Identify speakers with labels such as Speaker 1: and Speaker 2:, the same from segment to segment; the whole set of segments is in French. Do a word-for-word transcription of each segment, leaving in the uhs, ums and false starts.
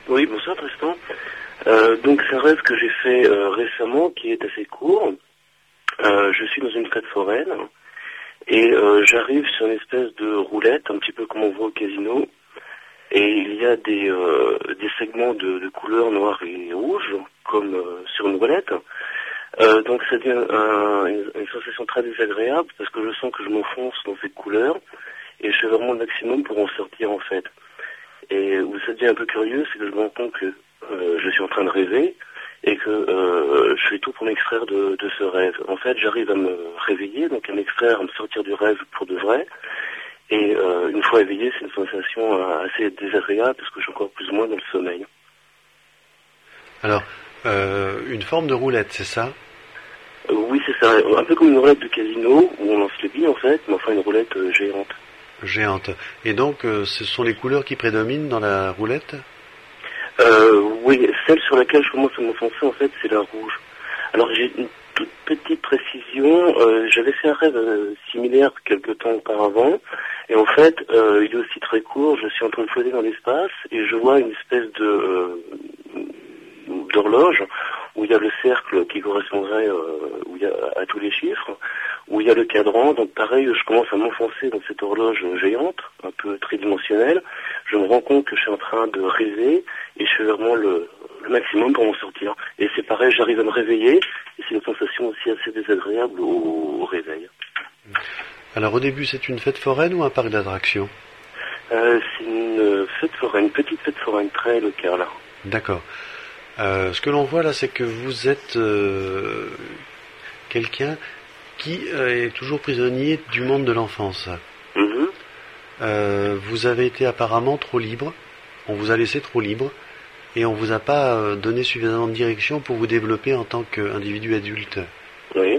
Speaker 1: Oui, bonsoir Tristan. Euh, donc c'est un rêve que j'ai fait euh, récemment, qui est assez court. Euh, je suis dans une fête foraine et euh, j'arrive sur une espèce de roulette, un petit peu comme on voit au casino. Et il y a des, euh, des segments de, de couleurs noires et rouges, comme euh, sur une roulette. Euh, donc ça devient un, une, une sensation très désagréable parce que je sens que je m'enfonce dans cette couleur et je fais vraiment le maximum pour en sortir en fait. Et où ça devient un peu curieux, c'est que je me rends compte que euh, je suis en train de rêver et que euh, je fais tout pour m'extraire de, de ce rêve. En fait, j'arrive à me réveiller, donc à m'extraire, à me sortir du rêve pour de vrai. Et euh, une fois éveillé, c'est une sensation euh, assez désagréable parce que je suis encore plus ou moins dans le sommeil.
Speaker 2: Alors, euh, une forme de roulette, c'est ça?
Speaker 1: euh, Oui, c'est ça. Un peu comme une roulette de casino où on lance les billes en fait, mais enfin une roulette euh, géante.
Speaker 2: Géante. Et donc, euh, ce sont les couleurs qui prédominent dans la roulette?
Speaker 1: euh, Oui, celle sur laquelle je commence à m'enfoncer en fait, c'est la rouge. Alors j'ai une toute petite précision, euh, j'avais fait un rêve euh, similaire quelque temps auparavant, et en fait, euh, il est aussi très court, je suis en train de flotter dans l'espace, et je vois une espèce de euh, d'horloge, où il y a le cercle qui correspondrait euh, où il y a, à tous les chiffres, où il y a le cadran, donc pareil, je commence à m'enfoncer dans cette horloge géante, un peu tridimensionnelle, je me rends compte que je suis en train de rêver, et je fais vraiment le, le maximum pour m'en sortir. Et c'est pareil, j'arrive à me réveiller, et c'est une sensation aussi assez désagréable au, au réveil.
Speaker 2: Alors au début, c'est une fête foraine ou un parc d'attractions?
Speaker 1: euh, C'est une fête foraine, une petite fête foraine très locale.
Speaker 2: D'accord. Euh, ce que l'on voit là, c'est que vous êtes euh, quelqu'un qui euh, est toujours prisonnier du monde de l'enfance.
Speaker 1: Mm-hmm.
Speaker 2: Euh, vous avez été apparemment trop libre, on vous a laissé trop libre, et on vous a pas euh, donné suffisamment de direction pour vous développer en tant qu'individu adulte.
Speaker 1: Oui.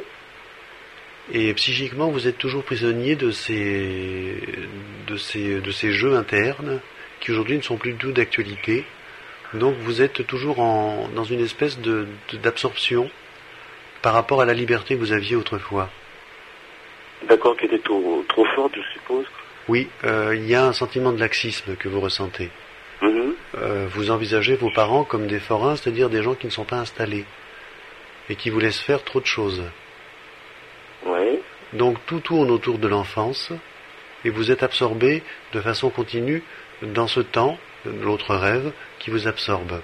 Speaker 2: Et psychiquement, vous êtes toujours prisonnier de ces, de ces, de ces jeux internes qui aujourd'hui ne sont plus du tout d'actualité. Donc vous êtes toujours en, dans une espèce de, de, d'absorption par rapport à la liberté que vous aviez autrefois.
Speaker 1: D'accord, qui était trop, trop forte, je suppose.
Speaker 2: Oui, euh, il y a un sentiment de laxisme que vous ressentez.
Speaker 1: Mm-hmm.
Speaker 2: Euh, vous envisagez vos parents comme des forains, c'est-à-dire des gens qui ne sont pas installés et qui vous laissent faire trop de choses.
Speaker 1: Oui.
Speaker 2: Donc tout tourne autour de l'enfance et vous êtes absorbé de façon continue dans ce temps, l'autre rêve, qui vous absorbe.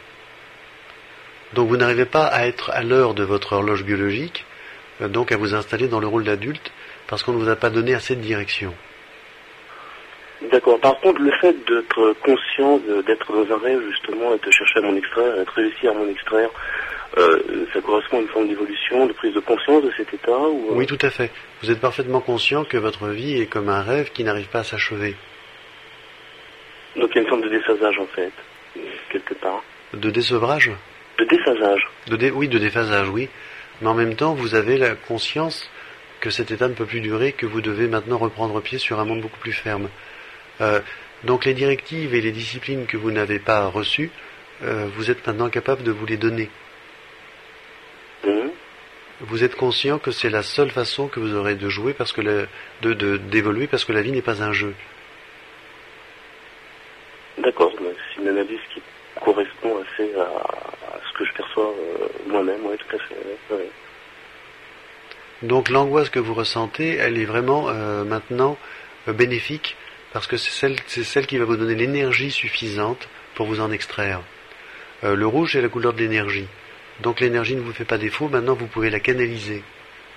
Speaker 2: Donc vous n'arrivez pas à être à l'heure de votre horloge biologique, euh, donc à vous installer dans le rôle d'adulte, parce qu'on ne vous a pas donné assez de direction.
Speaker 1: D'accord. Par contre, le fait d'être conscient de, d'être dans un rêve, justement, et de chercher à m'en extraire, et de réussir à m'en extraire, euh, ça correspond à une forme d'évolution, de prise de conscience de cet état ou...
Speaker 2: Oui, tout à fait. Vous êtes parfaitement conscient que votre vie est comme un rêve qui n'arrive pas à s'achever.
Speaker 1: Donc il y a une forme de déphasage, en fait, quelque part.
Speaker 2: De désevrage?
Speaker 1: De déphasage.
Speaker 2: De dé... Oui, de déphasage, oui. Mais en même temps, vous avez la conscience que cet état ne peut plus durer, que vous devez maintenant reprendre pied sur un monde beaucoup plus ferme. Euh, donc les directives et les disciplines que vous n'avez pas reçues, euh, vous êtes maintenant capable de vous les donner.
Speaker 1: Mmh.
Speaker 2: Vous êtes conscient que c'est la seule façon que vous aurez de jouer, parce que le, de, de, d'évoluer, parce que la vie n'est pas un jeu.
Speaker 1: D'accord, c'est une analyse qui correspond assez à, à ce que je perçois euh, moi-même, oui, tout à fait. Ouais, ouais.
Speaker 2: Donc l'angoisse que vous ressentez, elle est vraiment euh, maintenant euh, bénéfique, parce que c'est celle, c'est celle qui va vous donner l'énergie suffisante pour vous en extraire. Euh, le rouge, c'est la couleur de l'énergie. Donc l'énergie ne vous fait pas défaut, maintenant vous pouvez la canaliser.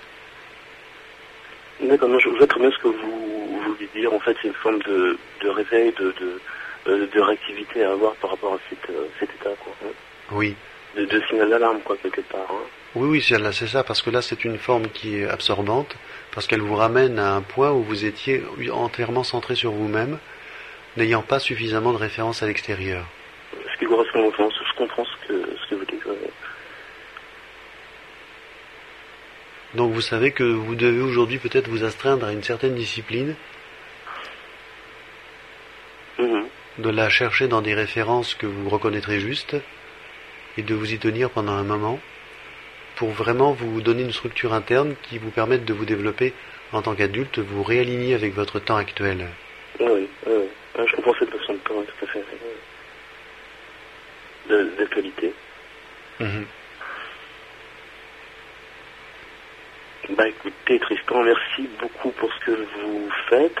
Speaker 1: D'accord, non, je vois très bien ce que vous, vous voulez dire. En fait, c'est une forme de, de réveil, de, de, euh, de réactivité à avoir par rapport à cette, euh, cet état, quoi. Hein.
Speaker 2: Oui.
Speaker 1: De, de signal d'alarme, quoi, quelque part. Hein.
Speaker 2: Oui, oui, c'est, là, c'est ça, parce que là, c'est une forme qui est absorbante, parce qu'elle vous ramène à un point où vous étiez entièrement centré sur vous-même, n'ayant pas suffisamment de référence à l'extérieur.
Speaker 1: Ce qui correspond au sens, je comprends ce que, ce que vous dites. Ouais.
Speaker 2: Donc vous savez que vous devez aujourd'hui peut-être vous astreindre à une certaine discipline,
Speaker 1: Mmh.
Speaker 2: de la chercher dans des références que vous reconnaîtrez justes, et de vous y tenir pendant un moment, pour vraiment vous donner une structure interne qui vous permette de vous développer en tant qu'adulte, vous réaligner avec votre temps actuel.
Speaker 1: Oui, oui, oui. Je comprends cette notion de temps, tout à fait. de- d'actualité.
Speaker 2: Mhm.
Speaker 1: Bah écoutez Tristan, merci beaucoup pour ce que vous faites.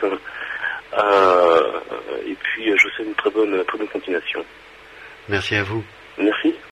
Speaker 1: Euh, et puis je vous souhaite une très bonne, très bonne continuation.
Speaker 2: Merci à vous.
Speaker 1: Merci.